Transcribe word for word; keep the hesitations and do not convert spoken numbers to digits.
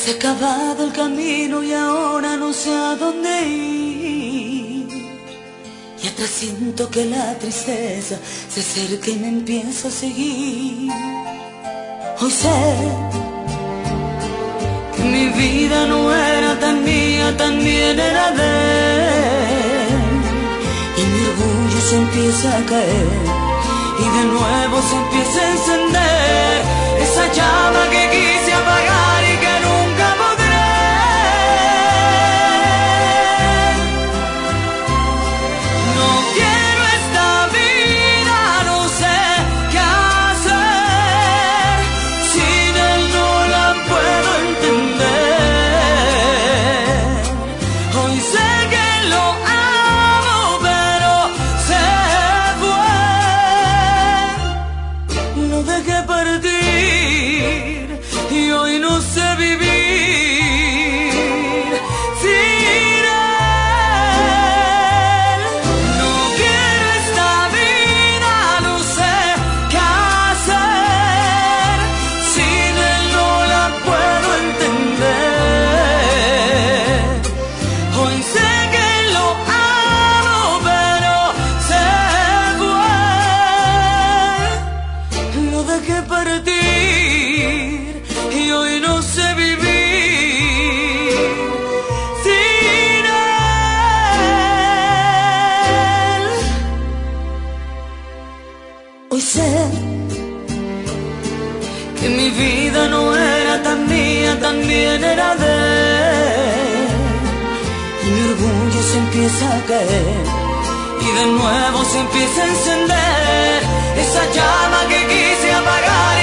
Se ha acabado el camino y ahora no sé a dónde ir. Y atrás siento que la tristeza se acerca y me empieza a seguir. Hoy sé que mi vida no era tan mía, también era de él. Y mi orgullo se empieza a caer y de nuevo se empieza a encender esa llama que quise apagar y que nunca podré. No quiero esta vida, no sé qué hacer, sin él no la puedo entender. Hoy sé que lo amo, pero se fue, lo dejé partir y hoy no sé vivir sin él. No quiero esta vida, no sé qué hacer, sin él no la puedo entender. Hoy sé que lo amo, pero se fue, lo dejé partir y hoy no sé vivir sin él. Hoy sé que mi vida no era tan mía, también era de él. Y mi orgullo se empieza a caer y de nuevo se empieza a encender esa llama que quise apagar.